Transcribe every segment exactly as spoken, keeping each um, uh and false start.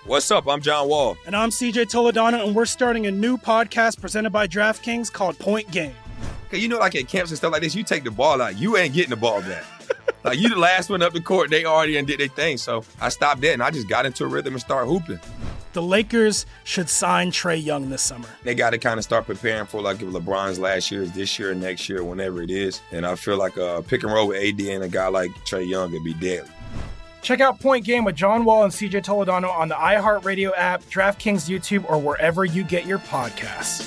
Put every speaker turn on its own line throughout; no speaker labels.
What's up? I'm John Wall.
And I'm C J Toledano, and we're starting a new podcast presented by DraftKings called Point Game.
Okay, you know, like at camps and stuff like this, you take the ball out, you ain't getting the ball back. Like, you the last one up the court, they already did their thing. So I stopped that, and I just got into a rhythm and started hooping.
The Lakers should sign Trae Young this summer.
They got to kind of start preparing for, like, if LeBron's last year is this year, next year, whenever it is. And I feel like a pick and roll with A D and a guy like Trae Young would be deadly.
Check out Point Game with John Wall and C J Toledano on the iHeartRadio app, DraftKings YouTube, or wherever you get your podcasts.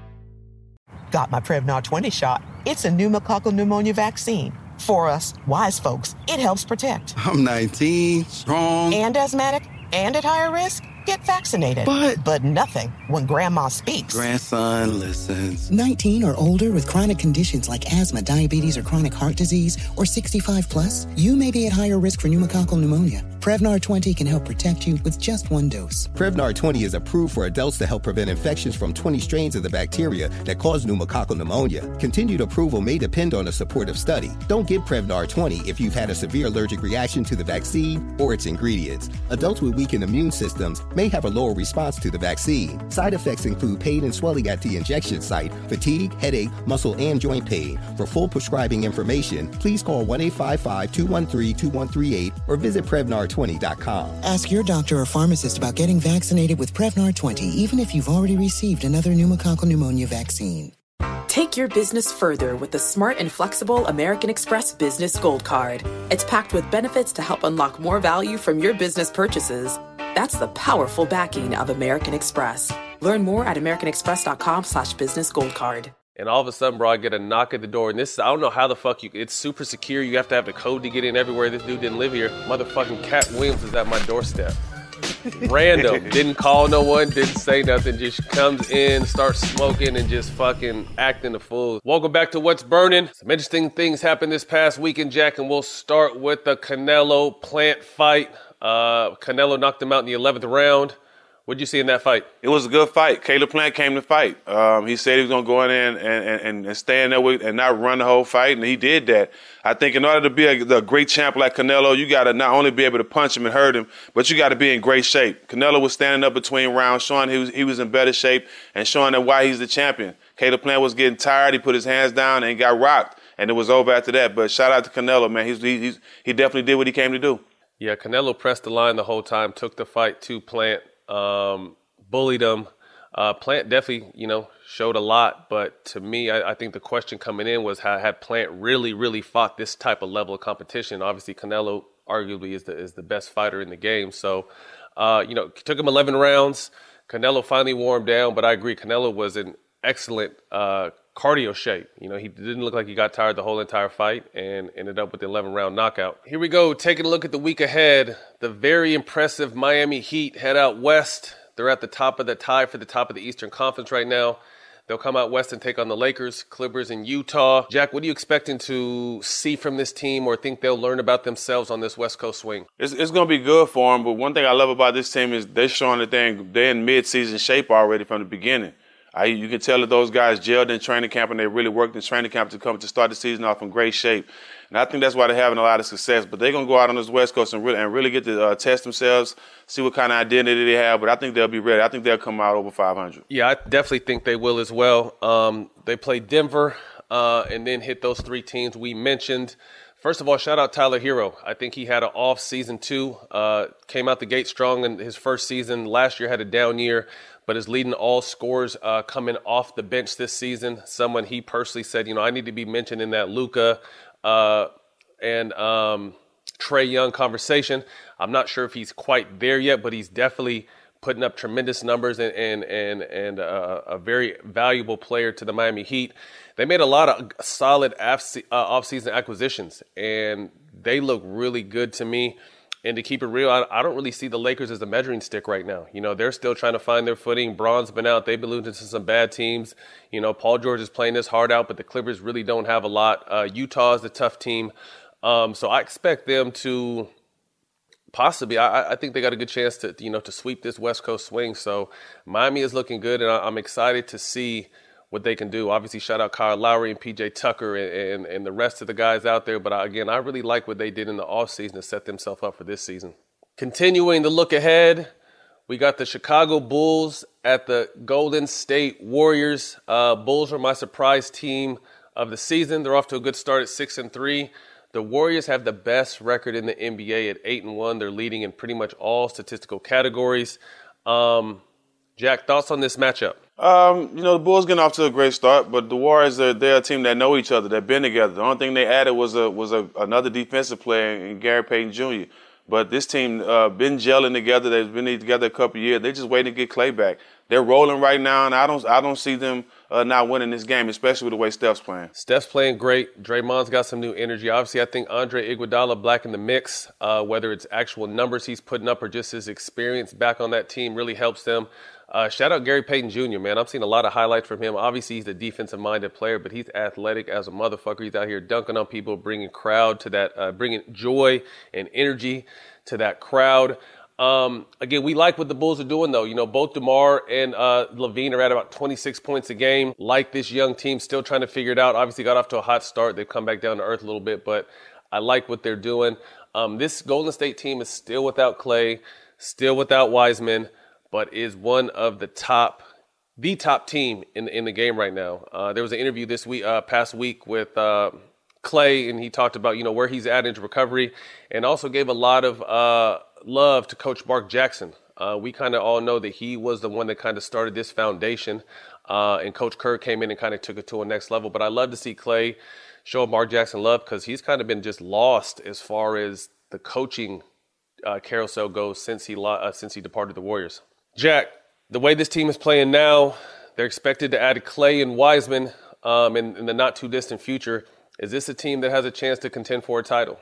Got my Prevnar twenty shot. It's a pneumococcal pneumonia vaccine. For us, wise folks, it helps protect.
I'm nineteen, strong.
And asthmatic, and at higher risk. Get vaccinated.
But...
But nothing when Grandma speaks.
Grandson listens.
nineteen or older with chronic conditions like asthma, diabetes, or chronic heart disease, or sixty-five plus, you may be at higher risk for pneumococcal pneumonia. Prevnar twenty can help protect you with just one dose.
Prevnar twenty is approved for adults to help prevent infections from twenty strains of the bacteria that cause pneumococcal pneumonia. Continued approval may depend on a supportive study. Don't get Prevnar twenty if you've had a severe allergic reaction to the vaccine or its ingredients. Adults with weakened immune systems may have a lower response to the vaccine. Side effects include pain and swelling at the injection site, fatigue, headache, muscle, and joint pain. For full prescribing information, please call one eight five five, two one three, two one three eight or visit Prevnar twenty dot com.
Ask your doctor or pharmacist about getting vaccinated with Prevnar twenty, even if you've already received another pneumococcal pneumonia vaccine.
Take your business further with the smart and flexible American Express Business Gold Card. It's packed with benefits to help unlock more value from your business purchases. That's the powerful backing of American Express. Learn more at americanexpress.com slash business gold card.
And all of a sudden, bro, I get a knock at the door. And this, I don't know how the fuck you, it's super secure. You have to have the code to get in everywhere. This dude didn't live here. Motherfucking Cat Williams is at my doorstep. Random. Didn't call no one, didn't say nothing. Just comes in, starts smoking, and just fucking acting a fool. Welcome back to What's Burning. Some interesting things happened this past weekend, Jack, and we'll start with the Canelo Plant fight. Uh, Canelo knocked him out in the eleventh round. What did you see in that fight?
It was a good fight. Caleb Plant came to fight. Um, he said he was going to go in there and, and, and, and stand there with, and not run the whole fight, and he did that. I think in order to be a, a great champ like Canelo, you got to not only be able to punch him and hurt him, but you got to be in great shape. Canelo was standing up between rounds, showing he was, he was in better shape and showing that why he's the champion. Caleb Plant was getting tired. He put his hands down and got rocked, and it was over after that. But shout out to Canelo, man. He's, he, he's, he definitely did what he came to do.
Yeah, Canelo pressed the line the whole time, took the fight to Plant, um, bullied him. Uh, Plant definitely, you know, showed a lot. But to me, I, I think the question coming in was how had Plant really, really fought this type of level of competition? Obviously, Canelo arguably is the is the best fighter in the game. So, uh, you know, it took him eleven rounds. Canelo finally wore him down. But I agree, Canelo was in excellent uh, cardio shape. You know, he didn't look like he got tired the whole entire fight and ended up with the eleven round knockout. Here we go, taking a look at the week ahead. The very impressive Miami Heat head out west. They're at the top of the tie for the top of the Eastern Conference right now. They'll come out west and take on the Lakers, Clippers, and Utah. Jack, what are you expecting to see from this team or think they'll learn about themselves on this West Coast swing?
It's, it's going to be good for them, but one thing I love about this team is they're showing that they're in, they're in mid-season shape already from the beginning. I, you can tell that those guys gelled in training camp and they really worked in training camp to come to start the season off in great shape. And I think that's why they're having a lot of success. But they're going to go out on this West Coast and really, and really get to uh, test themselves, see what kind of identity they have. But I think they'll be ready. I think they'll come out over five hundred.
Yeah, I definitely think they will as well. Um, they play Denver uh, and then hit those three teams we mentioned. First of all, shout out Tyler Hero. I think he had an off season too. Uh, came out the gate strong in his first season. Last year had a down year, but is leading all scorers uh, coming off the bench this season. Someone he personally said, you know, I need to be mentioned in that Luka uh, and um, Trae Young conversation. I'm not sure if he's quite there yet, but he's definitely putting up tremendous numbers and and and, and uh, a very valuable player to the Miami Heat. They made a lot of solid off-season acquisitions, and they look really good to me. And to keep it real, I, I don't really see the Lakers as a measuring stick right now. You know, they're still trying to find their footing. Bron's been out. They've been losing to some bad teams. You know, Paul George is playing this hard out, but the Clippers really don't have a lot. Uh, Utah is a tough team. Um, so I expect them to possibly, I, I think they got a good chance to, you know, to sweep this West Coast swing. So Miami is looking good, and I, I'm excited to see what they can do. Obviously, shout out Kyle Lowry and P J Tucker and, and, and the rest of the guys out there. But, I, again, I really like what they did in the offseason to set themselves up for this season. Continuing to look ahead, We got the Chicago Bulls at the Golden State Warriors. Uh, Bulls are my surprise team of the season. They're off to a good start at six and three. The Warriors have the best record in the N B A at eight and one. They're leading in pretty much all statistical categories. Um, Jack, thoughts on this matchup?
Um, you know, the Bulls getting off to a great start, but the Warriors are they're a team that know each other. They've been together. The only thing they added was a was a, another defensive player in Gary Payton Junior But this team uh, been gelling together. They've been together a couple of years. They're just waiting to get Klay back. They're rolling right now, and I don't I don't see them uh, not winning this game, especially with the way Steph's playing.
Steph's playing great. Draymond's got some new energy. Obviously, I think Andre Iguodala back in the mix, uh, whether it's actual numbers he's putting up or just his experience back on that team really helps them. Uh, shout out Gary Payton Junior, man. I've seen a lot of highlights from him. Obviously, he's a defensive-minded player, but he's athletic as a motherfucker. He's out here dunking on people, bringing crowd to that, uh, bringing joy and energy to that crowd. Um, again, we like what the Bulls are doing, though. You know, both DeMar and uh, Levine are at about twenty-six points a game. Like this young team, still trying to figure it out. Obviously, got off to a hot start. They've come back down to earth a little bit, but I like what they're doing. Um, this Golden State team is still without Klay, still without Wiseman, but is one of the top, the top team in the, in the game right now. Uh, there was an interview this week, uh, past week with uh, Klay, and he talked about, you know, where he's at into recovery, and also gave a lot of uh, love to Coach Mark Jackson. Uh, we kind of all know that he was the one that kind of started this foundation, uh, and Coach Kerr came in and kind of took it to a next level. But I love to see Klay show Mark Jackson love because he's kind of been just lost as far as the coaching uh, carousel goes since he uh, since he departed the Warriors. Jack, the way this team is playing now, they're expected to add Klay and Wiseman um, in, in the not-too-distant future. Is this a team that has a chance to contend for a title?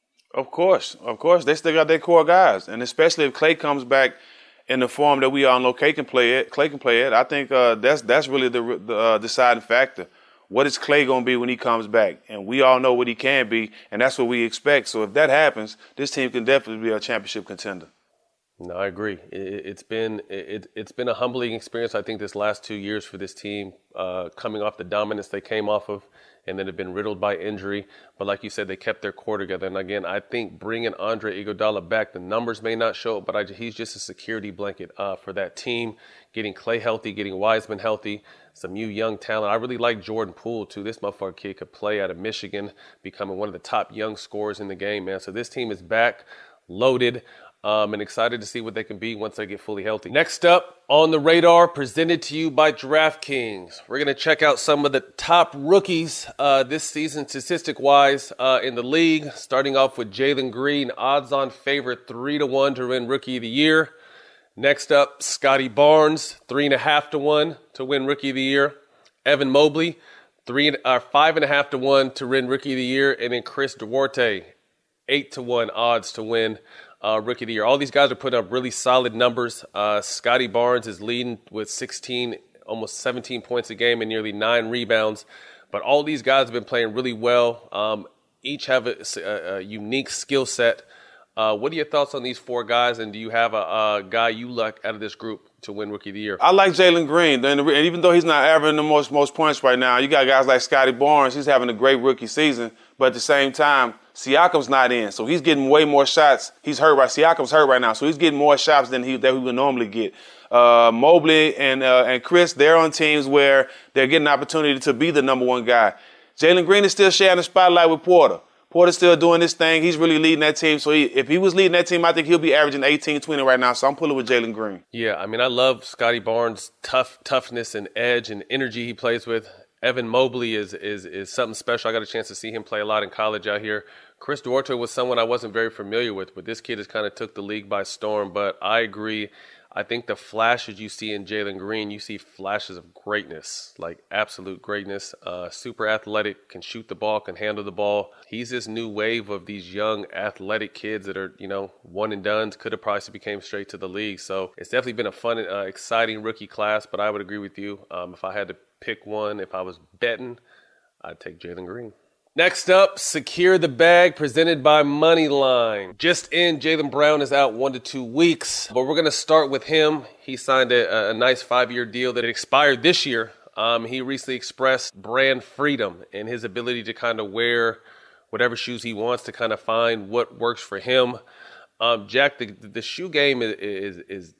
Of course. Of course. They still got their core guys. And especially if Klay comes back in the form that we all know Klay can play it, Klay can play it, I think uh, that's that's really the, the uh, deciding factor. What is Klay going to be when he comes back? And we all know what he can be, and that's what we expect. So if that happens, this team can definitely be a championship contender.
No, I agree. It, it's been it, it's been a humbling experience, I think, this last two years for this team, uh, coming off the dominance they came off of and then have been riddled by injury. But like you said, they kept their core together. And again, I think bringing Andre Iguodala back, the numbers may not show it, but I, he's just a security blanket uh, for that team. Getting Klay healthy, getting Wiseman healthy, some new young talent. I really like Jordan Poole, too. This motherfucker kid could play out of Michigan, becoming one of the top young scorers in the game, man. So this team is back, loaded. Um, and excited to see what they can be once they get fully healthy. Next up on the radar, presented to you by DraftKings. We're going to check out some of the top rookies uh, this season, statistic-wise, uh, in the league. Starting off with Jalen Green, odds-on favorite, three to one to win Rookie of the Year. Next up, Scotty Barnes, three and a half to one to win Rookie of the Year. Evan Mobley, three uh, five and a half to one to win Rookie of the Year, and then Chris Duarte, eight to one odds to win Uh, Rookie of the Year. All these guys are putting up really solid numbers. Uh, Scotty Barnes is leading with sixteen, almost seventeen points a game and nearly nine rebounds. But all these guys have been playing really well. Um, each have a, a, a unique skill set. Uh, what are your thoughts on these four guys, and do you have a, a guy you like out of this group to win Rookie of the Year?
I like Jalen Green. And even though he's not averaging the most most points right now, you got guys like Scotty Barnes. He's having a great rookie season. But at the same time, Siakam's not in, so he's getting way more shots. He's hurt right. Siakam's hurt right now, so he's getting more shots than he that he would normally get. Uh, Mobley and uh, and Chris, they're on teams where they're getting an opportunity to be the number one guy. Jalen Green is still sharing the spotlight with Porter. Porter's still doing this thing. He's really leading that team. So he, if he was leading that team, I think he'll be averaging eighteen, twenty right now. So I'm pulling with Jalen Green.
Yeah, I mean, I love Scotty Barnes' tough toughness and edge and energy he plays with. Evan Mobley is is is something special. I got a chance to see him play a lot in college out here. Chris Duarte was someone I wasn't very familiar with, but this kid has kind of took the league by storm. But I agree. I think the flashes you see in Jalen Green, you see flashes of greatness, like absolute greatness. Uh, super athletic, can shoot the ball, can handle the ball. He's this new wave of these young athletic kids that are, you know, one and done. Could have probably became straight to the league. So it's definitely been a fun, uh, exciting rookie class. But I would agree with you. Um, if I had to pick one, if I was betting, I'd take Jalen Green. Next up, Secure the Bag, presented by Moneyline. Just in, Jaylen Brown is out one to two weeks, but we're going to start with him. He signed a, a nice five-year deal that expired this year. Um, he recently expressed brand freedom and his ability to kind of wear whatever shoes he wants to kind of find what works for him. Um, Jack, the, the shoe game is, is is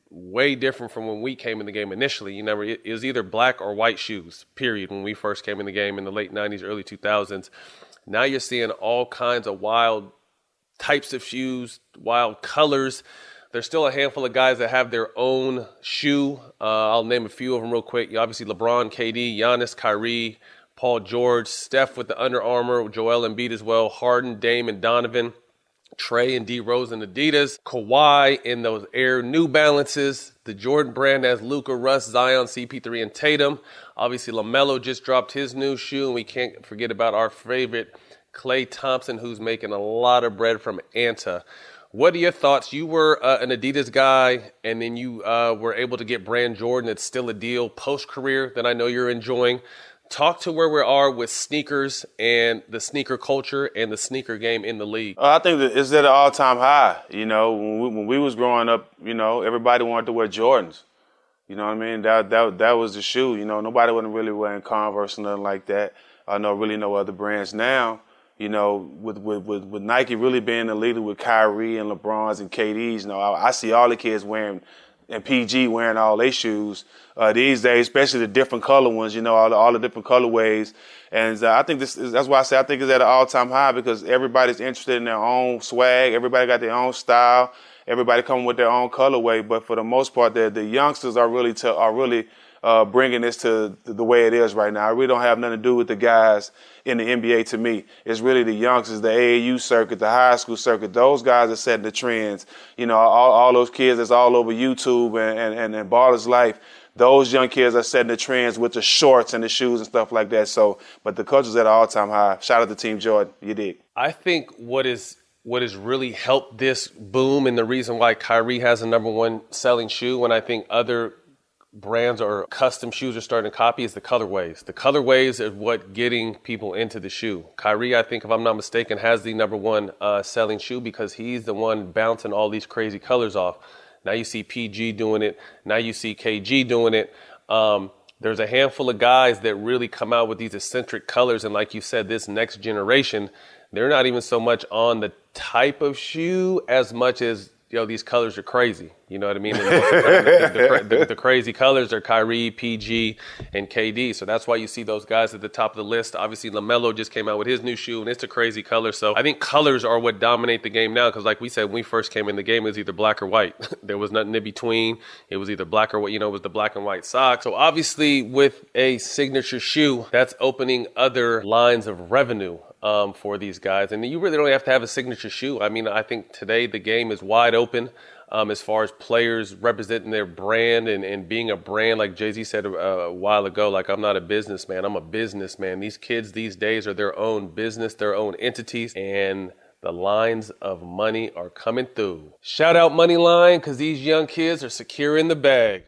way different from when we came in the game initially. You never, it was either black or white shoes, period, when we first came in the game in the late nineties, early two thousands. Now you're seeing all kinds of wild types of shoes, wild colors. There's still a handful of guys that have their own shoe. Uh, I'll name a few of them real quick. Obviously, LeBron, K D, Giannis, Kyrie, Paul George, Steph with the Under Armour, Joel Embiid as well, Harden, Dame, and Donovan, Trey and D Rose and Adidas, Kawhi in those Air New Balances, the Jordan Brand has Luka, Russ, Zion, C P three, and Tatum. Obviously, LaMelo just dropped his new shoe, and we can't forget about our favorite Klay Thompson, who's making a lot of bread from Anta. What are your thoughts? You were uh, an Adidas guy, and then you uh, were able to get Brand Jordan. It's still a deal post-career that I know you're enjoying. Talk to where we are with sneakers and the sneaker culture and the sneaker game in the league.
Uh, I think that it's at an all-time high. You know, when we, when we was growing up, you know, everybody wanted to wear Jordans. You know what I mean? That that that was the shoe. You know, nobody wasn't really wearing Converse or nothing like that. I know really no other brands now. You know, with with with, with Nike really being the leader with Kyrie and LeBron's and K D's. You know, I, I see all the kids wearing. And P G wearing all their shoes uh, these days, especially the different color ones, you know, all the, all the different colorways. And uh, I think this is, that's why I say I think it's at an all-time high because everybody's interested in their own swag. Everybody got their own style. Everybody coming with their own colorway. But for the most part, the, the youngsters are really to, are really uh, bringing this to the way it is right now. I really don't have nothing to do with the guys in the N B A to me. It's really the youngsters, the A A U circuit, the high school circuit. Those guys are setting the trends. You know, all, all those kids that's all over YouTube and, and, and, and Baller's Life, those young kids are setting the trends with the shorts and the shoes and stuff like that. So, but the culture's at an all-time high. Shout out to Team Jordan. You dig.
I think what is what has really helped this boom and the reason why Kyrie has the number one selling shoe when I think other brands or custom shoes are starting to copy is the colorways. The colorways are what getting people into the shoe. Kyrie, I think, if I'm not mistaken, has the number one uh, selling shoe because he's the one bouncing all these crazy colors off. Now you see P G doing it. Now you see K G doing it. Um, there's a handful of guys that really come out with these eccentric colors. And like you said, this next generation, they're not even so much on the type of shoe as much as, yo, these colors are crazy. You know what I mean? And the, the, the, the crazy colors are Kyrie, P G, and K D. So that's why you see those guys at the top of the list. Obviously, LaMelo just came out with his new shoe, and it's a crazy color. So I think colors are what dominate the game now because, like we said, when we first came in the game, it was either black or white. There was nothing in between. It was either black or white. You know, it was the black and white sock. So obviously, with a signature shoe, that's opening other lines of revenue um, for these guys. And you really don't have to have a signature shoe. I mean, I think today the game is wide open. Um, as far as players representing their brand and, and being a brand, like Jay-Z said a, a while ago, like, I'm not a businessman, I'm a businessman. These kids these days are their own business, their own entities, and the lines of money are coming through. Shout out Moneyline, because these young kids are secure in the bag.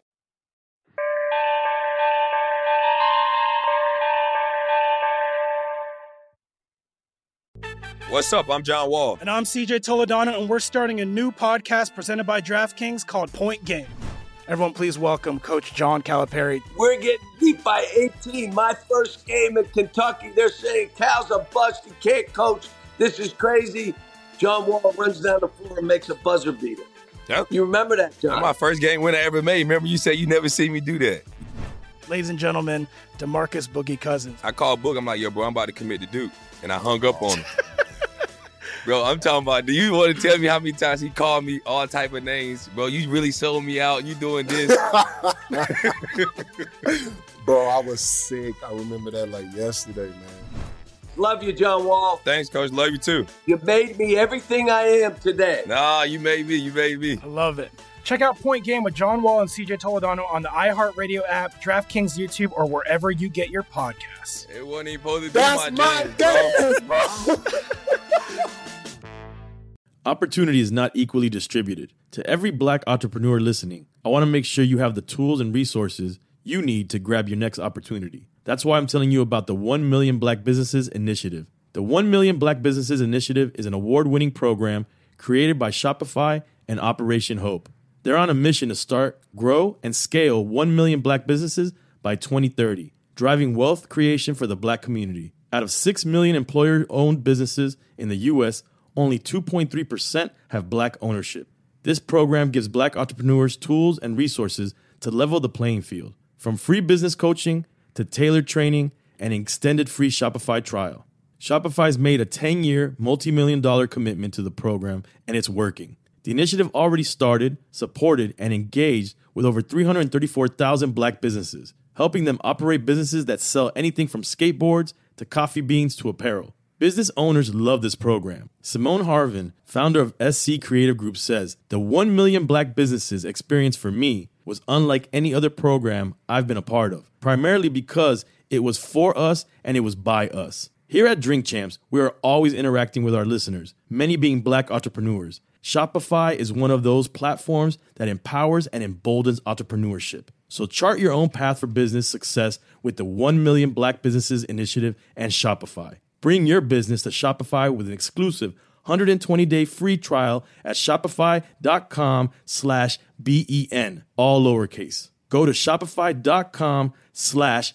What's up? I'm John Wall.
And I'm C J Toledano, and we're starting a new podcast presented by DraftKings called Point Game. Everyone, please welcome Coach John Calipari.
We're getting beat by eighteen. My first game in Kentucky, they're saying Cal's a bust. He can't coach. This is crazy. John Wall runs down the floor and makes a buzzer beater.
Yep.
You remember that, John?
That's my first game winner I ever made. Remember you said you never seen me do that.
Ladies and gentlemen, DeMarcus Boogie Cousins.
I called Boog. I'm like, yo, bro, I'm about to commit to Duke. And I hung up on him. Bro, I'm talking about, do you want to tell me how many times he called me all type of names? Bro, you really sold me out. You doing this.
Bro, I was sick. I remember that like yesterday, man.
Love you, John Wall.
Thanks, Coach. Love you, too.
You made me everything I am today.
Nah, you made me. You made me.
I love it. Check out Point Game with John Wall and C J Toledano on the iHeartRadio app, DraftKings YouTube, or wherever you get your podcasts.
It wasn't even supposed to be
That's
my,
my game, bro.
Opportunity is not equally distributed. To every Black entrepreneur listening, I want to make sure you have the tools and resources you need to grab your next opportunity. That's why I'm telling you about the one million Black Businesses Initiative. The one million Black Businesses Initiative is an award-winning program created by Shopify and Operation Hope. They're on a mission to start, grow, and scale one million Black businesses by twenty thirty, driving wealth creation for the Black community. Out of six million employer-owned businesses in the U S, only two point three percent have Black ownership. This program gives Black entrepreneurs tools and resources to level the playing field, from free business coaching to tailored training and an extended free Shopify trial. Shopify's made a ten-year, multi-million dollar commitment to the program, and it's working. The initiative already started, supported, and engaged with over three hundred thirty-four thousand Black businesses, helping them operate businesses that sell anything from skateboards to coffee beans to apparel. Business owners love this program. Simone Harvin, founder of S C Creative Group, says, "The one million Black businesses experience for me was unlike any other program I've been a part of, primarily because it was for us and it was by us." Here at Drink Champs, we are always interacting with our listeners, many being Black entrepreneurs. Shopify is one of those platforms that empowers and emboldens entrepreneurship. So chart your own path for business success with the one million Black Businesses Initiative and Shopify. Bring your business to Shopify with an exclusive one hundred twenty day free trial at shopify.com slash B-E-N, all lowercase. Go to shopify.com slash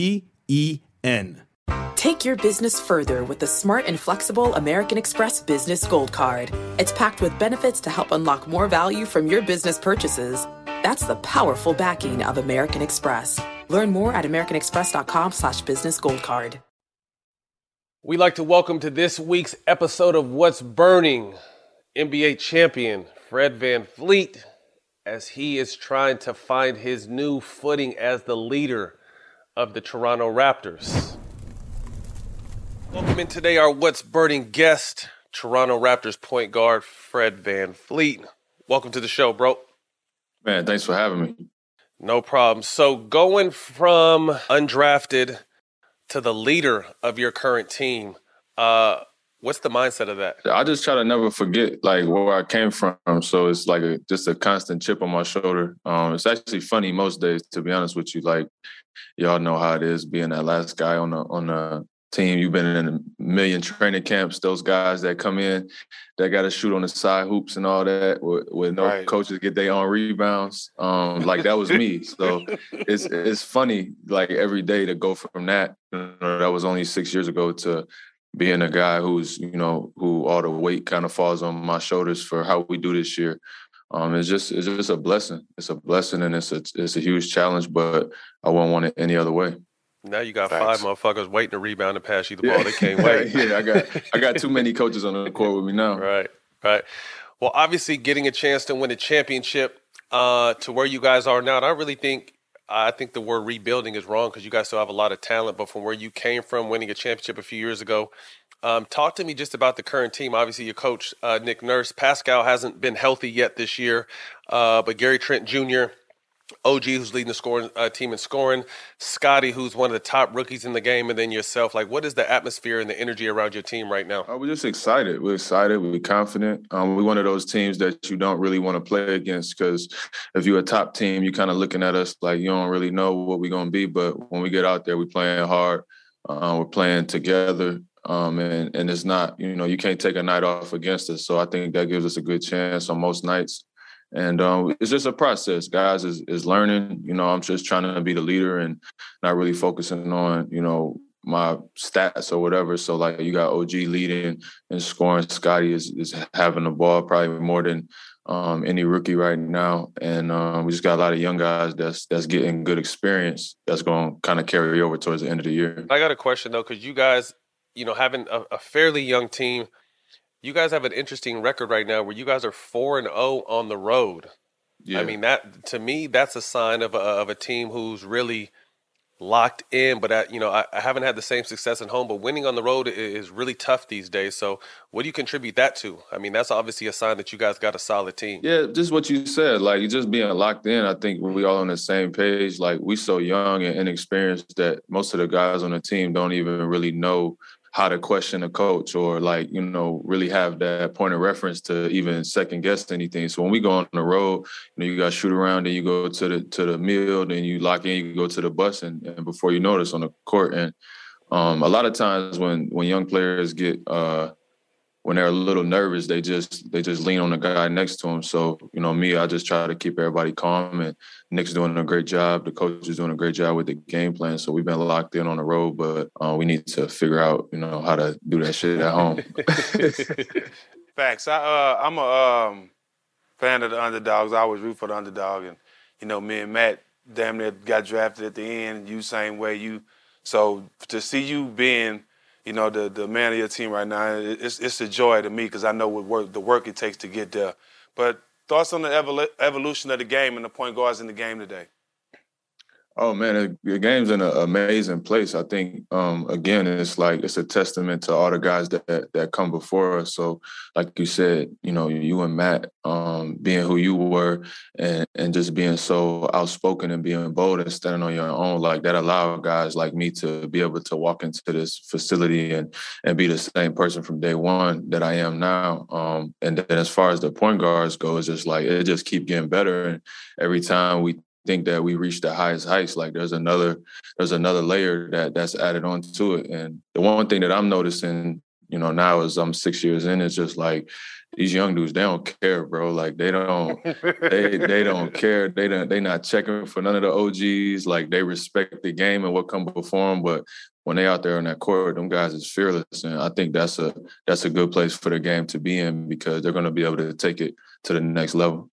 B-E-N.
Take your business further with the smart and flexible American Express Business Gold Card. It's packed with benefits to help unlock more value from your business purchases. That's the powerful backing of American Express. Learn more at americanexpress.com slash business gold card.
We'd like to welcome to this week's episode of What's Burning N B A champion Fred VanVleet, as he is trying to find his new footing as the leader of the Toronto Raptors. Welcome in today our What's Burning guest, Toronto Raptors point guard Fred VanVleet. Welcome to the show, bro.
Man, thanks for having me.
No problem. So going from undrafted to the leader of your current team, uh, what's the mindset of that?
I just try to never forget like where I came from. So it's like a, just a constant chip on my shoulder. Um, it's actually funny most days, to be honest with you. Like, y'all know how it is being that last guy on the on the team. You've been in a million training camps. Those guys that come in, that got to shoot on the side hoops and all that, with, with no right. coaches get their own rebounds. Um, like that was me. So it's it's funny, like every day to go from that. You know, that was only six years ago to being a guy who's you know who all the weight kind of falls on my shoulders for how we do this year. Um, it's just it's just a blessing. It's a blessing and it's a it's a huge challenge, but I wouldn't want it any other way.
Now you got
Facts.
five motherfuckers waiting to rebound and pass you the ball. Yeah. They can't wait.
yeah, I got I got too many coaches on the court with me now.
Right, right. Well, obviously, getting a chance to win a championship uh, to where you guys are now, and I really think I think the word rebuilding is wrong because you guys still have a lot of talent. But from where you came from, winning a championship a few years ago, um, talk to me just about the current team. Obviously, your coach uh, Nick Nurse, Pascal hasn't been healthy yet this year, uh, but Gary Trent Junior, O G, who's leading the scoring uh, team in scoring, Scotty, who's one of the top rookies in the game, and then yourself. Like, what is the atmosphere and the energy around your team right now?
Uh, we're just excited. We're excited. We're confident. Um, we're one of those teams that you don't really want to play against because if you're a top team, you're kind of looking at us like you don't really know what we're going to be. But when we get out there, we're playing hard. Uh, we're playing together. Um, and, and it's not, you know, you can't take a night off against us. So I think that gives us a good chance on most nights. And um, it's just a process, guys, is, is learning. You know, I'm just trying to be the leader and not really focusing on, you know, my stats or whatever. So, like, you got O G leading and scoring. Scotty is, is having the ball probably more than um, any rookie right now. And um, we just got a lot of young guys that's that's getting good experience that's going to kind of carry over towards the end of the year.
I got a question, though, because you guys, you know, having a, a fairly young team, you guys have an interesting record right now where you guys are four and zero on the road. Yeah. I mean, that to me, that's a sign of a, of a team who's really locked in. But I, you know, I, I haven't had the same success at home. But winning on the road is really tough these days. So, what do you contribute that to? I mean, that's obviously a sign that you guys got a solid team.
Yeah, just what you said. Like, you just being locked in. I think we all on the same page. Like, we so young and inexperienced that most of the guys on the team don't even really know how to question a coach or, like, you know, really have that point of reference to even second guess anything. So when we go on the road, you know, you got to shoot around, and you go to the to the meal, then you lock in, you go to the bus, and, and before you notice on the court. And um, a lot of times when when young players get uh, when they're a little nervous, they just they just lean on the guy next to them. So, you know, me, I just try to keep everybody calm, and Nick's doing a great job. The coach is doing a great job with the game plan. So we've been locked in on the road, but uh, we need to figure out, you know, how to do that shit at home.
Facts. I, uh, I'm a um, fan of the underdogs. I always root for the underdog. And, you know, me and Matt damn near got drafted at the end. You same way. You So to see you being, you know, the, the man of your team right now, it's, it's a joy to me because I know what work, the work it takes to get there. But thoughts on the evol- evolution of the game and the point guards in the game today?
Oh, man, the game's in an amazing place. I think, um, again, it's like it's a testament to all the guys that, that that come before us. So, like you said, you know, you and Matt um, being who you were and, and just being so outspoken and being bold and standing on your own, like that allowed guys like me to be able to walk into this facility and, and be the same person from day one that I am now. Um, and then as far as the point guards go, it's just like it just keep getting better. And every time we think that we reach the highest heights, like there's another there's another layer that that's added on to it. And the one thing that I'm noticing, you know, now as I'm six years in, is just like these young dudes, they don't care, bro. Like they don't they they don't care. They don't they not checking for none of the O Gs. Like they respect the game and what come before them. But when they out there on that court, them guys is fearless. And I think that's a that's a good place for the game to be in because they're gonna be able to take it to the next level.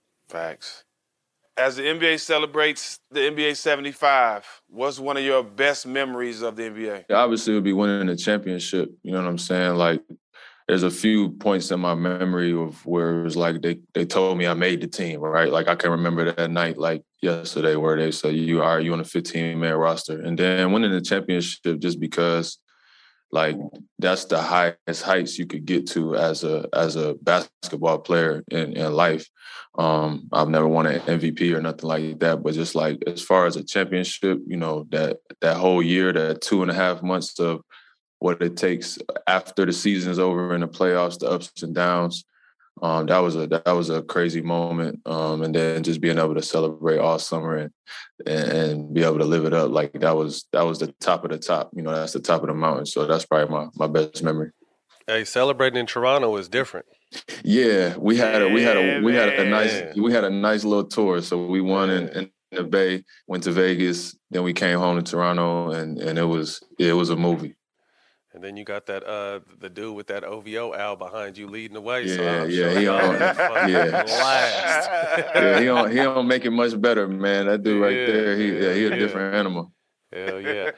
Facts. As the N B A celebrates the N B A seventy-five, what's one of your best memories of the N B A?
Obviously, it would be winning the championship. You know what I'm saying? Like, there's a few points in my memory of where it was like they, they told me I made the team, right? Like, I can remember that night like yesterday where they said, you are you on a fifteen-man roster. And then winning the championship just because, like, that's the highest heights you could get to as a as a basketball player in, in life. Um, I've never won an M V P or nothing like that, but just like as far as a championship, you know, that that whole year, that two and a half months of what it takes after the season's over in the playoffs, the ups and downs, um, that was a that was a crazy moment. Um, and then just being able to celebrate all summer and, and and be able to live it up, like that was that was the top of the top. You know, that's the top of the mountain. So that's probably my my best memory.
Hey, celebrating in Toronto is different.
Yeah, we had a we had a we had a nice we had a nice little tour. So we won in, in the Bay, went to Vegas, then we came home to Toronto, and and it was it was a movie.
And then you got that uh, the dude with that O V O Al behind you leading the way.
Yeah,
so I'm
yeah,
sure
he on
yeah.
blast. Yeah, he don't he don't make it much better, man. That dude right
Yeah,
there, he yeah, he a
yeah.
different animal.
Hell yeah.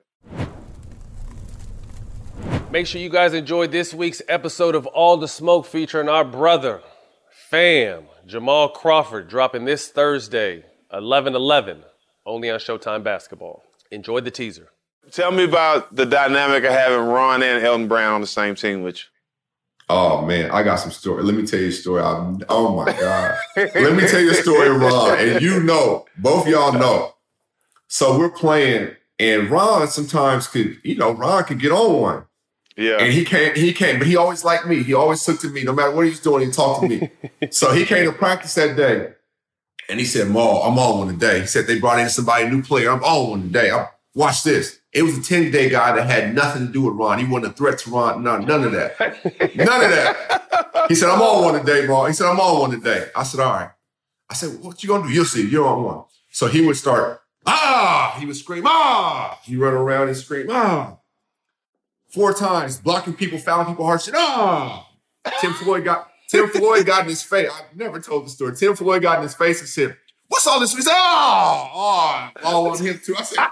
Make sure you guys enjoyed this week's episode of All the Smoke featuring our brother, fam, Jamal Crawford, dropping this Thursday, eleven eleven, only on Showtime Basketball. Enjoy the teaser.
Tell me about the dynamic of having Ron and Elton Brand on the same team with you.
Oh, man, I got some story. Let me tell you a story. I, oh, my God. Let me tell you a story, Ron. And you know, both y'all know. So we're playing, and Ron sometimes could, you know, Ron could get on one.
Yeah.
And he came, he came, but he always liked me. He always took to me. No matter what he was doing, he talked to me. So he came to practice that day. And he said, Ma, I'm on one today. He said they brought in somebody, a new player. I'm on one today. I'm, watch this. It was a ten-day guy that had nothing to do with Ron. He wasn't a threat to Ron. None, none of that. None of that. He said, I'm on one today, Ma. He said, I'm on one today. I said, all right. I said, what you going to do? You'll see. You're on one. So he would start, ah! He would scream, ah! He run around and scream, ah! Four times, blocking people, fouling people hard. Said, ah! Tim Floyd got Tim Floyd got in his face. I've never told the story. Tim Floyd got in his face and said, what's all this? He said, oh, oh, all on him too. I said,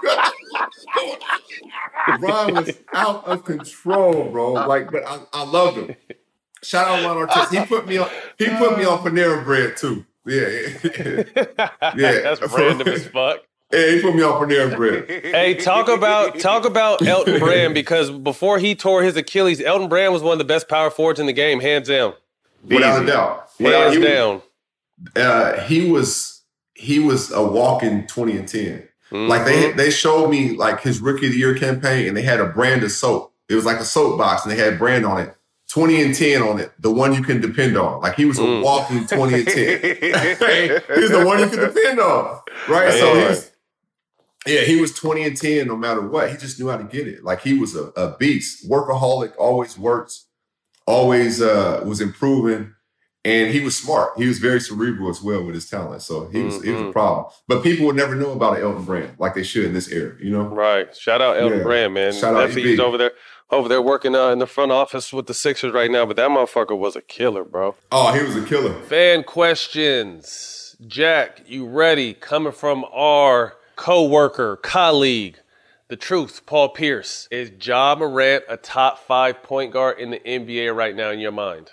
Ron was out of control, bro. Like, but I, I loved him. Shout out Ron Artest. He put me on. He put me on Panera Bread too. Yeah, yeah.
That's random as fuck.
Yeah, he put me on Panera Bread.
Hey, talk about talk about Elton Brand, because before he tore his Achilles, Elton Brand was one of the best power forwards in the game, hands down.
Without a doubt.
Hands
he,
down.
Uh, he was he was a walking twenty and ten. Mm-hmm. Like they they showed me like his rookie of the year campaign, and they had a brand of soap. It was like a soap box, and they had brand on it. twenty and ten on it, the one you can depend on. Like he was a mm. walking twenty and ten. He's the one you can depend on. Right? Man. So he was, yeah, he was twenty and ten no matter what. He just knew how to get it. Like he was a, a beast. Workaholic, always works, always uh, was improving. And he was smart. He was very cerebral as well with his talent. So he was, mm-hmm. he was a problem. But people would never know about an Elton Brand like they should in this era, you know?
Right. Shout out Elton yeah. Brand, man.
Shout
that
out
feed's over there. over there working uh, in the front office with the Sixers right now, but that motherfucker was a killer, bro.
Oh, he was a killer.
Fan questions. Jack, you ready? Coming from our co-worker, colleague, The Truth, Paul Pierce. Is Ja Morant a top five point guard in the N B A right now in your mind?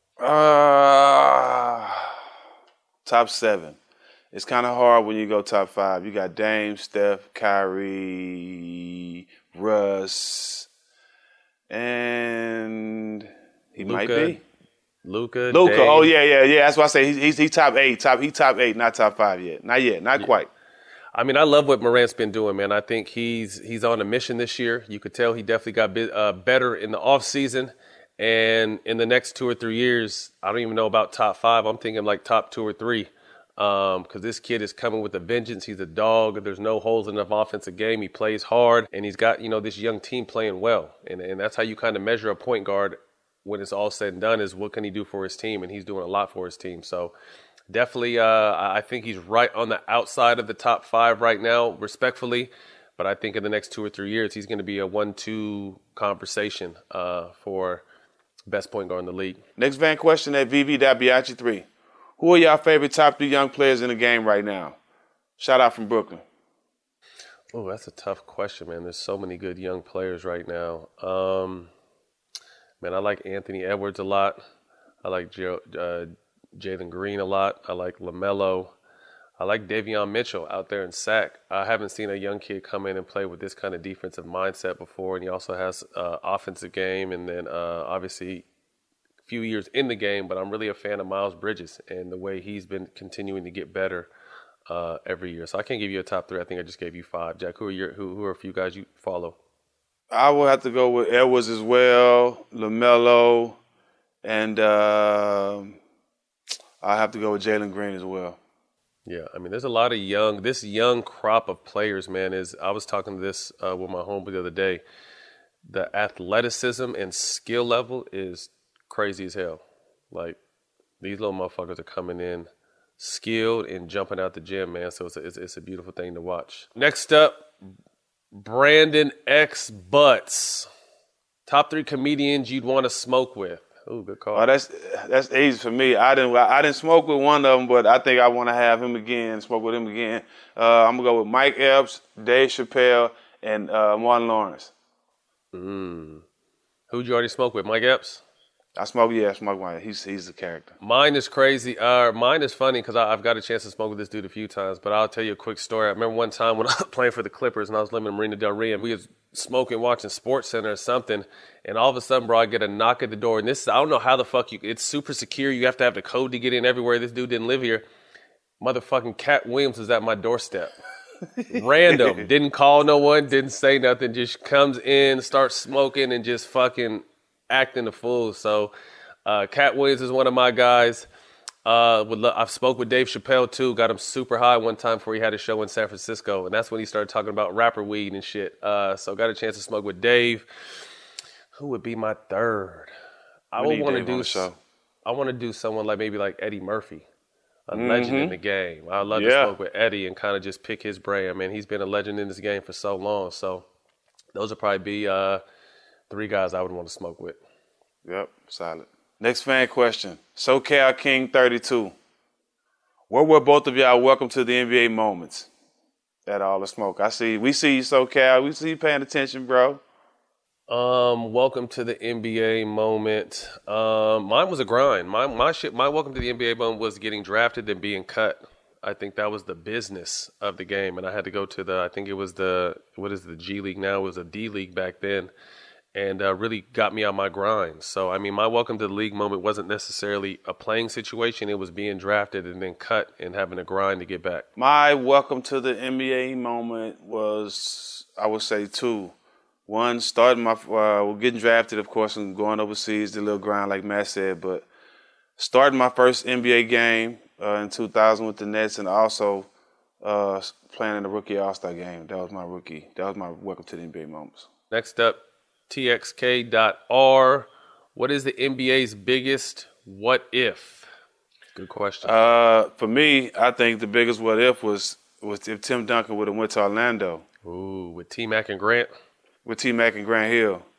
Uh, top seven. It's kind of hard when you go top five. You got Dame, Steph, Kyrie, Russ, and he
Luka,
might be
Luka.
Luka.
Dame.
Oh yeah, yeah, yeah. That's why I say he's he's he top eight. Top he top eight, not top five yet. Not yet. Not
Yeah.
quite.
I mean, I love what Morant's been doing, man. I think he's he's on a mission this year. You could tell he definitely got bit, uh, better in the offseason. And in the next two or three years, I don't even know about top five. I'm thinking like top two or three. Because um, this kid is coming with a vengeance. He's a dog. There's no holes in the offensive game. He plays hard, and he's got, you know, this young team playing well. And, and that's how you kind of measure a point guard when it's all said and done, is what can he do for his team? And he's doing a lot for his team. So definitely, uh, I think he's right on the outside of the top five right now, respectfully. But I think in the next two or three years, he's going to be a one two conversation uh, for best point guard in the league.
Next fan question at V V Biaggi three. Who are y'all favorite top three young players in the game right now? Shout out from Brooklyn.
Oh, that's a tough question, man. There's so many good young players right now. Um, man, I like Anthony Edwards a lot. I like Joe, uh, Jalen Green a lot. I like LaMelo. I like Davion Mitchell out there in Sac. I haven't seen a young kid come in and play with this kind of defensive mindset before, and he also has uh, offensive game, and then uh, obviously few years in the game, but I'm really a fan of Miles Bridges and the way he's been continuing to get better uh, every year. So I can't give you a top three. I think I just gave you five. Jack, who are your who, who are a few guys you follow?
I will have to go with Edwards as well, LaMelo, and uh, I have to go with Jalen Green as well.
Yeah, I mean, there's a lot of young, this young crop of players, man, is, I was talking to this uh, with my homeboy the other day. The athleticism and skill level is crazy as hell. Like, these little motherfuckers are coming in skilled and jumping out the gym, man. So it's a, it's, it's a beautiful thing to watch. Next up, Brandon X Butts. Top three comedians you'd want to smoke with. Ooh, good call.
Oh, that's that's easy for me. I didn't I didn't smoke with one of them, but I think I want to have him again, smoke with him again. Uh, I'm gonna go with Mike Epps, Dave Chappelle, and uh, Martin Lawrence.
Mm. Who'd you already smoke with? Mike Epps?
I smoke, yeah, I smoke Mike. He's he's a character.
Mine is crazy. Uh, mine is funny because I've got a chance to smoke with this dude a few times, but I'll tell you a quick story. I remember one time when I was playing for the Clippers and I was living in Marina Del Rey, and we was smoking, watching SportsCenter or something, and all of a sudden, bro, I get a knock at the door, and this, I don't know how the fuck you, it's super secure. You have to have the code to get in everywhere. This dude didn't live here. Motherfucking Cat Williams was at my doorstep. Random. Didn't call no one, didn't say nothing, just comes in, starts smoking, and just fucking acting a fool. So uh, Cat Williams is one of my guys. Uh, would lo- I've spoke with Dave Chappelle too. Got him super high one time before he had a show in San Francisco, and that's when he started talking about rapper weed and shit. Uh, so got a chance to smoke with Dave. Who would be my third? I
We
would
need
want to
Dave on
do.
the show.
I want to do someone like maybe like Eddie Murphy, a
Mhm.
legend in the game. I'd love to
Yeah.
smoke with Eddie and kind of just pick his brain. I mean, he's been a legend in this game for so long. So those would probably be uh, three guys I would want to smoke with.
Yep, solid. Next fan question. SoCal King thirty-two. Where were both of y'all welcome to the N B A moments at All the Smoke? I see, we see you, SoCal. We see you paying attention, bro.
Um, welcome to the N B A moment. Um, mine was a grind. My my shit. My welcome to the N B A moment was getting drafted and being cut. I think that was the business of the game, and I had to go to the. I think it was the what is the G League now? It was a D League back then, and uh, really got me on my grind. So I mean, my welcome to the league moment wasn't necessarily a playing situation. It was being drafted and then cut and having to grind to get back.
My welcome to the N B A moment was, I would say, two. One, starting my, uh, well, getting drafted, of course, and going overseas, the little grind, like Matt said, but starting my first N B A game uh, in two thousand with the Nets, and also uh, playing in the rookie All-Star game. That was my rookie. That was my welcome to the N B A moments.
Next up, T X K dot R. What is the N B A's biggest what if? Good question.
Uh, for me, I think the biggest what if was was if Tim Duncan would have went to Orlando.
Ooh, with T-Mac and Grant?
With T-Mac and Grant Hill.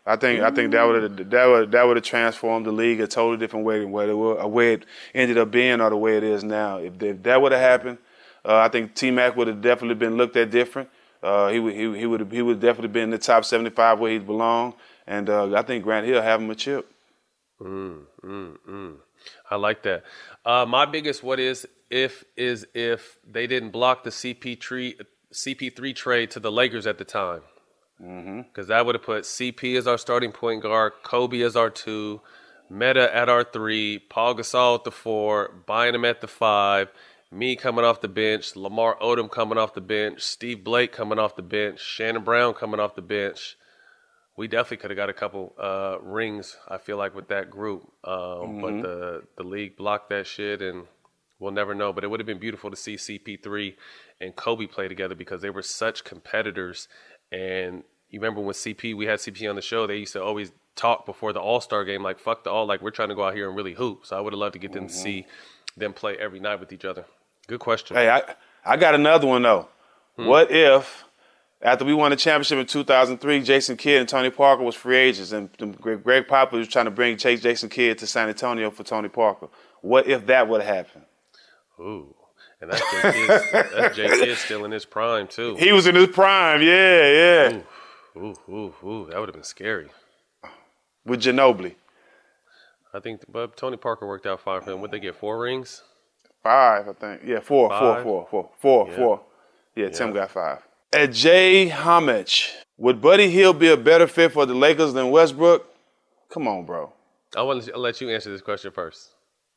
I think I think that would that would that would have transformed the league a totally different way than what it was, a way it ended up being or the way it is now. If, if that would have happened, uh, I think T-Mac would have definitely been looked at different. Uh, he would he, he would he would definitely been in the top seventy-five where he belonged, and uh, I think Grant Hill have him a chip.
Mm, mm, mm. I like that. Uh, my biggest what is if is if they didn't block the C P three trade to the Lakers at the time. Because mm-hmm. that would have put C P as our starting point guard, Kobe as our two, Meta at our three, Paul Gasol at the four, Bynum at the five, me coming off the bench, Lamar Odom coming off the bench, Steve Blake coming off the bench, Shannon Brown coming off the bench. We definitely could have got a couple uh, rings, I feel like, with that group. Um, mm-hmm. But the, the league blocked that shit, and we'll never know. But it would have been beautiful to see C P three and Kobe play together because they were such competitors. And you remember when C P, we had C P on the show, they used to always talk before the All-Star game, like, fuck the All, like, we're trying to go out here and really hoop. So I would have loved to get them mm-hmm. to see them play every night with each other. Good question.
Hey, I, I got another one, though. Hmm. What if, after we won the championship in two thousand three, Jason Kidd and Tony Parker was free agents, and Greg Popovich was trying to bring Chase Jason Kidd to San Antonio for Tony Parker? What if that would have happened?
Ooh. And that's Jay Kidd, that's Jay Kidd still in his prime, too.
He was in his prime, yeah, yeah.
Ooh. Ooh, ooh, ooh, that would have been scary.
With Ginobili.
I think but Tony Parker worked out fine for him. Would they get four rings?
Five, I think. Yeah, four,
five?
four, four, four, four,
yeah.
four. Yeah,
yeah,
Tim got five. At Jay Homage, would Buddy Hield be a better fit for the Lakers than Westbrook? Come on, bro.
I want to let you answer this question first.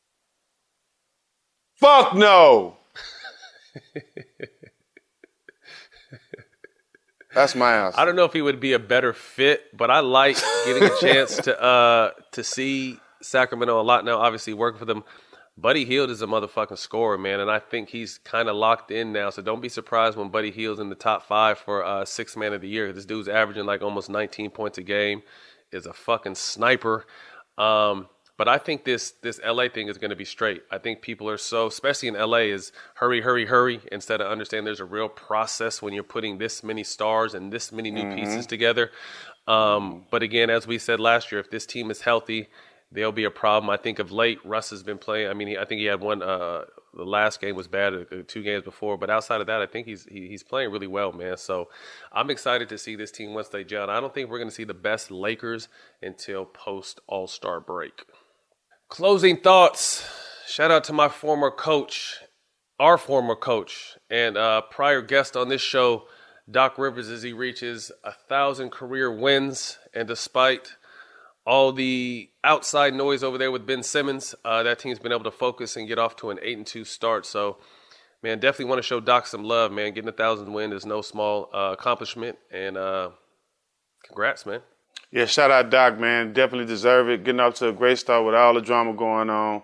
Fuck no! That's my answer.
I don't know if he would be a better fit, but I like getting a chance to uh, to see Sacramento a lot now, obviously working for them. Buddy Hield is a motherfucking scorer, man, and I think he's kind of locked in now. So don't be surprised when Buddy Hield's in the top five for uh, sixth man of the year. This dude's averaging like almost nineteen points a game, is a fucking sniper. Um, but I think this this L A thing is going to be straight. I think people are so, especially in L A, is hurry, hurry, hurry, instead of understanding there's a real process when you're putting this many stars and this many new mm-hmm. pieces together. Um, but again, as we said last year, if this team is healthy, there'll be a problem. I think of late, Russ has been playing. I mean, he, I think he had one. Uh, the last game was bad, uh, two games before. But outside of that, I think he's he, he's playing really well, man. So I'm excited to see this team once they gel. I don't think we're going to see the best Lakers until post All-Star break. Closing thoughts. Shout out to my former coach, our former coach, and uh, prior guest on this show, Doc Rivers, as he reaches a thousand career wins. And despite all the outside noise over there with Ben Simmons, uh, that team's been able to focus and get off to an eight and two start. So, man, definitely want to show Doc some love, man. Getting a thousand win is no small uh, accomplishment, and uh, congrats, man.
Yeah, shout out Doc, man. Definitely deserve it. Getting up to a great start with all the drama going on.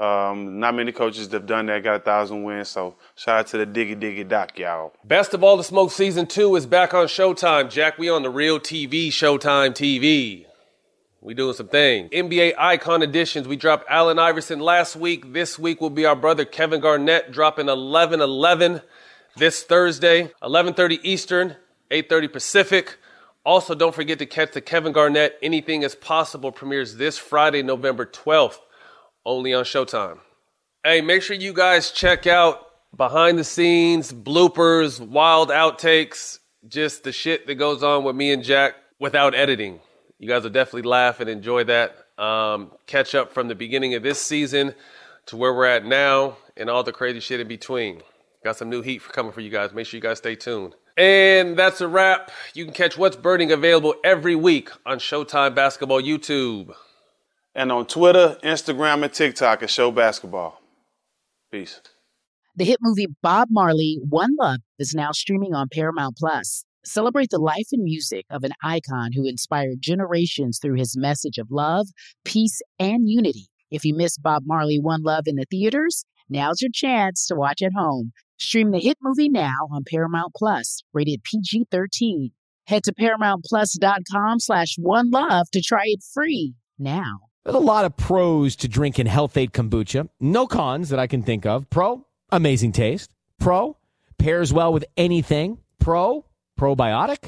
Um, not many coaches that have done that, got a thousand wins. So shout out to the Diggy Diggy Doc, y'all.
Best of All the Smoke Season two is back on Showtime. Jack, we on the real T V, Showtime T V. We doing some things. N B A Icon Editions. We dropped Allen Iverson last week. This week will be our brother Kevin Garnett dropping eleven eleven this Thursday, eleven thirty Eastern, eight thirty Pacific. Also, don't forget to catch the Kevin Garnett Anything Is Possible premieres this Friday, November twelfth, only on Showtime. Hey, make sure you guys check out behind the scenes, bloopers, wild outtakes, just the shit that goes on with me and Jack without editing. You guys will definitely laugh and enjoy that. Um, catch up from the beginning of this season to where we're at now and all the crazy shit in between. Got some new heat for coming for you guys. Make sure you guys stay tuned. And that's a wrap. You can catch What's Burning available every week on Showtime Basketball YouTube.
And on Twitter, Instagram, and TikTok at Show Basketball. Peace.
The hit movie Bob Marley, One Love is now streaming on Paramount Plus. Celebrate the life and music of an icon who inspired generations through his message of love, peace, and unity. If you missed Bob Marley, One Love in the theaters, now's your chance to watch at home. Stream the hit movie now on Paramount Plus, rated P G thirteen. Head to ParamountPlus.com slash One Love to try it free now.
There's a lot of pros to drinking Health-Ade Kombucha. No cons that I can think of. Pro, amazing taste. Pro, pairs well with anything. Pro, probiotic.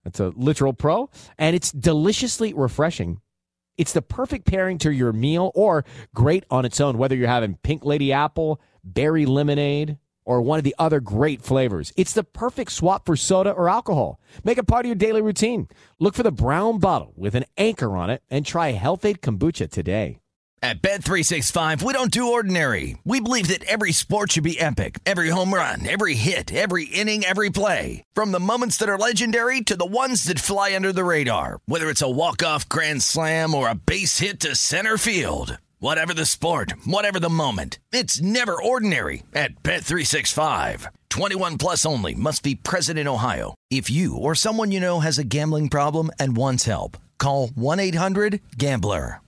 That's a literal pro. And it's deliciously refreshing. It's the perfect pairing to your meal or great on its own, whether you're having Pink Lady Apple, berry lemonade, or one of the other great flavors. It's the perfect swap for soda or alcohol. Make it part of your daily routine. Look for the brown bottle with an anchor on it and try Health-Ade Kombucha today.
At Bet three sixty-five, we don't do ordinary. We believe that every sport should be epic. Every home run, every hit, every inning, every play. From the moments that are legendary to the ones that fly under the radar. Whether it's a walk-off grand slam or a base hit to center field. Whatever the sport, whatever the moment, it's never ordinary at Bet three sixty-five. twenty-one plus only. Must be present in Ohio. If you or someone you know has a gambling problem and wants help, call one eight hundred gambler.